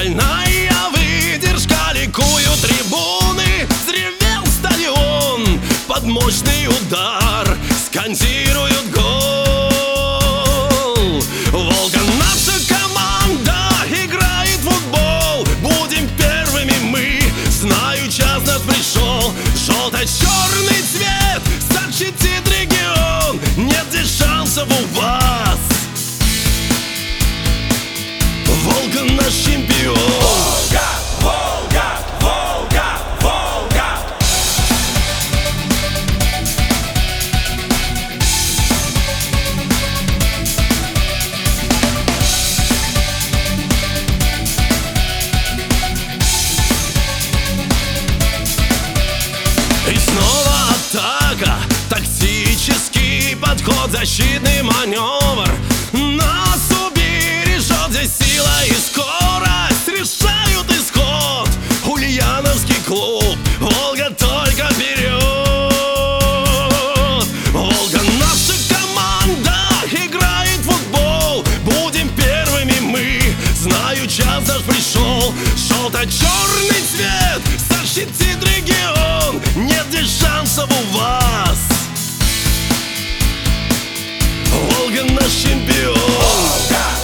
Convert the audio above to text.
Стальная выдержка, ликуют трибуны, взревел стадион под мощный удар, скандируют гол. Волга наша команда, играет в футбол, будем первыми мы, знаю, час наш пришел. Желто-черный цвет защитит регион, нет здесь шансов у вас. Волга наш чемпион. Волга, Волга, Волга, Волга. И снова атака, тактический подход, защитный маневр. Нас убережет здесь сила и скорость, решают исход. Ульяновский клуб, Волга только вперед. Волга наша команда, играет в футбол, будем первыми мы, знаю, час наш пришел. Желто-черный цвет защитит регион, нет здесь шансов у вас. Волга наш чемпион. Волга,